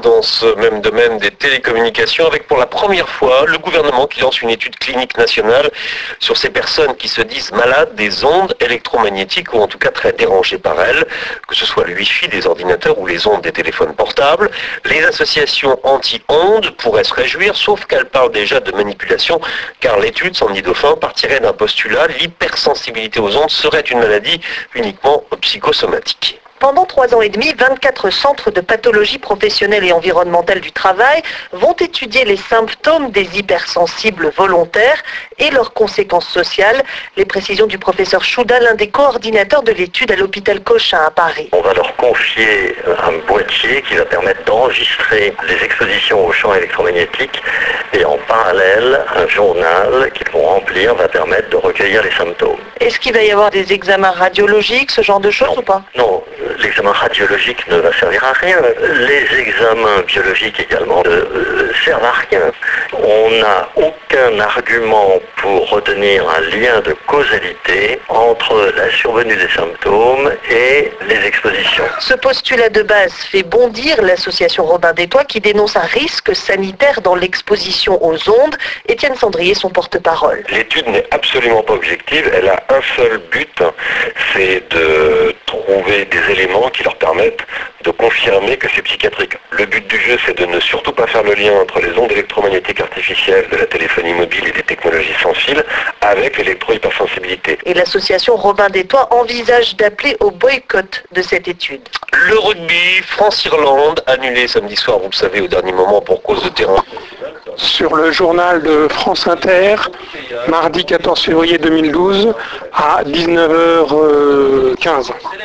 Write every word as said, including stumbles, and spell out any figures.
dans ce même domaine des télécommunications, avec pour la première fois le gouvernement qui lance une étude clinique nationale sur ces personnes qui se disent malades des ondes électromagnétiques ou en tout cas très dérangées par elles, que ce soit le Wi-Fi des ordinateurs ou les ondes des téléphones portables. Les associations anti-ondes pourraient se réjouir, sauf qu'elles parlent déjà de manipulation, car l'étude, sans ni dauphin, partirait d'un postulat: l'hypersensibilité aux ondes serait une maladie uniquement psychosomatique. Pendant trois ans et demi, vingt-quatre centres de pathologie professionnelle et environnementale du travail vont étudier les symptômes des hypersensibles volontaires et leurs conséquences sociales. Les précisions du professeur Chouda, l'un des coordinateurs de l'étude à l'hôpital Cochin à Paris. On va leur confier un boîtier qui va permettre d'enregistrer les expositions aux champs électromagnétiques et en parallèle, un journal qu'ils vont remplir va permettre de recueillir les symptômes. Est-ce qu'il va y avoir des examens radiologiques, ce genre de choses non, ou pas? Non. L'examen radiologique ne va servir à rien. Les examens biologiques également ne euh, servent à rien. On n'a aucun argument pour retenir un lien de causalité entre la survenue des symptômes et les expositions. Ce postulat de base fait bondir l'association Robin des Toits qui dénonce un risque sanitaire dans l'exposition aux ondes. Étienne Sandrier, son porte-parole. L'étude n'est absolument pas objective. Elle a un seul but, c'est de trouver des éléments qui leur permettent de confirmer que c'est psychiatrique. Le but du jeu, c'est de ne surtout pas faire le lien entre les ondes électromagnétiques artificielles de la téléphonie mobile et des technologies sans fil avec l'électro-hypersensibilité. Et l'association Robin des Toits envisage d'appeler au boycott de cette étude. Le rugby, France-Irlande, annulé samedi soir, vous le savez, au dernier moment pour cause de terrain. Sur le journal de France Inter, mardi quatorze février deux mille douze à dix-neuf heures quinze.